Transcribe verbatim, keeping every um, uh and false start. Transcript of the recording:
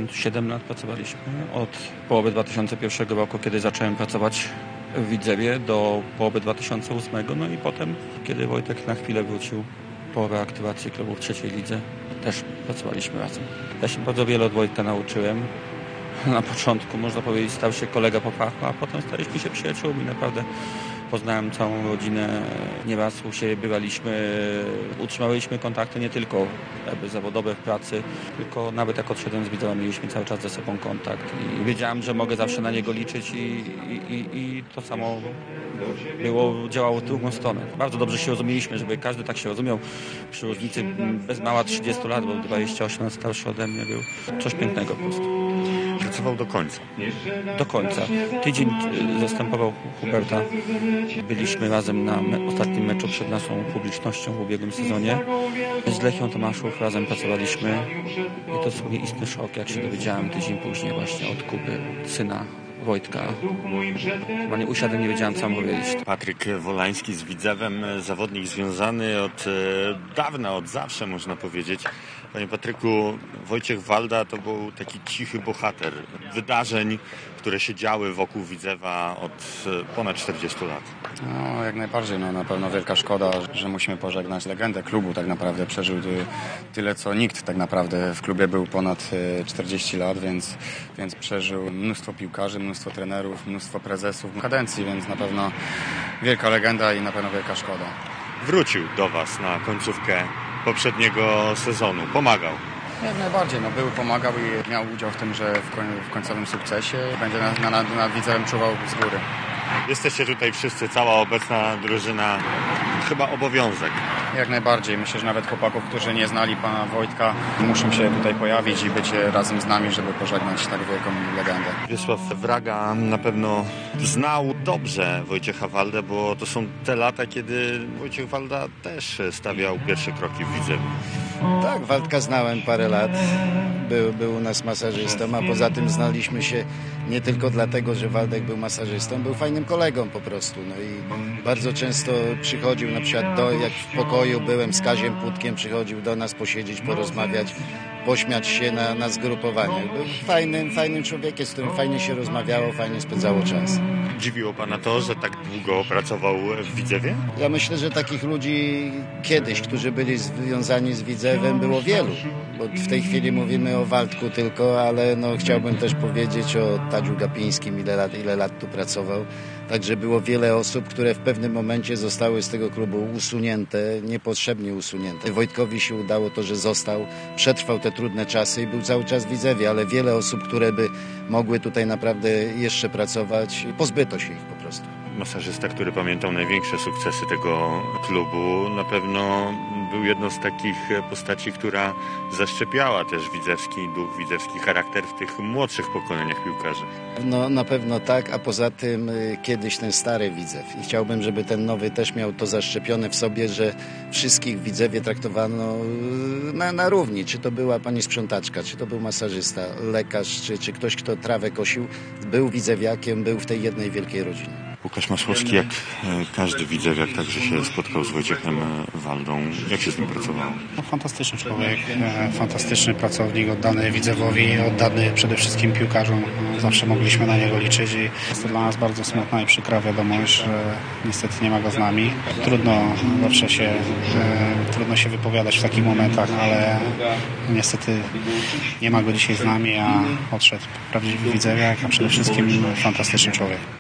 siedem lat pracowaliśmy. Od połowy dwa tysiące pierwszego roku, kiedy zacząłem pracować w Widzewie, do połowy dwa tysiące ósmego. No i potem, kiedy Wojtek na chwilę wrócił po reaktywacji klubu w trzeciej lidze, też pracowaliśmy razem. Ja się bardzo wiele od Wojtka nauczyłem. Na początku, można powiedzieć, stał się kolega po fachu, a potem staliśmy się przyjaciółmi. Naprawdę poznałem całą rodzinę, nieraz u siebie bywaliśmy, utrzymywaliśmy kontakty nie tylko jakby zawodowe w pracy, tylko nawet jak odszedłem z Widzewa, mieliśmy cały czas ze sobą kontakt i wiedziałem, że mogę zawsze na niego liczyć i, i, i, i to samo było, działało w drugą stronę. Bardzo dobrze się rozumieliśmy, żeby każdy tak się rozumiał. Przy różnicy bez mała trzydziestu lat, bo dwadzieścia osiem lat starszy ode mnie, był coś pięknego po prostu. Pracował do końca. Do końca. Tydzień zastępował Huberta. Byliśmy razem na me- ostatnim meczu przed naszą publicznością w ubiegłym sezonie. Z Lechią Tomaszów razem pracowaliśmy i to był istny szok, jak się dowiedziałem tydzień później właśnie od Kuby, syna Wojtka. Chyba nie usiadłem, nie wiedziałem, co mam powiedzieć. Patryk Wolański z Widzewem, zawodnik związany od dawna, od zawsze można powiedzieć. Panie Patryku, Wojciech Walda to był taki cichy bohater wydarzeń, które się działy wokół Widzewa od ponad czterdziestu lat. No, jak najbardziej. No, na pewno wielka szkoda, że musimy pożegnać legendę klubu. Tak naprawdę przeżył tyle, co nikt tak naprawdę w klubie. Był ponad czterdzieści lat, więc, więc przeżył mnóstwo piłkarzy, mnóstwo trenerów, mnóstwo prezesów kadencji, więc na pewno wielka legenda i na pewno wielka szkoda. Wrócił do Was na końcówkę poprzedniego sezonu. Pomagał. Jak najbardziej. No, był, pomagał i miał udział w tym, że w, koń, w końcowym sukcesie będzie nad, nad, nad Widzewem czuwał z góry. Jesteście tutaj wszyscy, cała obecna drużyna. Chyba obowiązek. Jak najbardziej. Myślę, że nawet chłopaków, którzy nie znali pana Wojtka, muszą się tutaj pojawić i być razem z nami, żeby pożegnać tak wielką legendę. Wiesław Wraga na pewno znał dobrze Wojciecha Waldę, bo to są te lata, kiedy Wojciech Walda też stawiał pierwsze kroki w Widzewie. Tak, Waldka znałem parę lat. Był, był u nas masażystą, a poza tym znaliśmy się nie tylko dlatego, że Waldek był masażystą, był fajnym kolegą po prostu. No i bardzo często przychodził na przykład do, jak w pokoju byłem z Kaziem Płótkiem, przychodził do nas posiedzieć, porozmawiać, pośmiać się na, na zgrupowaniach. Był fajnym, fajnym człowiekiem, z którym fajnie się rozmawiało, fajnie spędzało czas. Dziwiło pana to, że tak długo pracował w Widzewie? Ja myślę, że takich ludzi kiedyś, którzy byli związani z Widzewem, było wielu. Bo w tej chwili mówimy o Waldku tylko, ale no, chciałbym też powiedzieć o Tadziu Gapińskim, ile lat, ile lat tu pracował. Także było wiele osób, które w pewnym momencie zostały z tego klubu usunięte, niepotrzebnie usunięte. Wojtkowi się udało to, że został, przetrwał te trudne czasy i był cały czas w Widzewie, ale wiele osób, które by mogły tutaj naprawdę jeszcze pracować, pozbyto się ich po prostu. Masażysta, który pamiętał największe sukcesy tego klubu, na pewno był jedną z takich postaci, która zaszczepiała też widzewski duch, widzewski charakter w tych młodszych pokoleniach piłkarzy. No na pewno tak, a poza tym y, kiedyś ten stary Widzew i chciałbym, żeby ten nowy też miał to zaszczepione w sobie, że wszystkich w Widzewie traktowano y, na, na równi, czy to była pani sprzątaczka, czy to był masażysta, lekarz, czy, czy ktoś, kto trawę kosił, był widzewiakiem, był w tej jednej wielkiej rodzinie. Łukasz Masłowski, jak każdy widzewiak, także się spotkał z Wojciechem Waldą. Jak się z nim pracowało? No, fantastyczny człowiek, fantastyczny pracownik, oddany Widzewowi, oddany przede wszystkim piłkarzom. Zawsze mogliśmy na niego liczyć i jest to dla nas bardzo smutna i przykra wiadomość, że niestety nie ma go z nami. Trudno zawsze się, e, trudno się wypowiadać w takich momentach, ale niestety nie ma go dzisiaj z nami, a odszedł prawdziwy widzewiak, a przede wszystkim fantastyczny człowiek.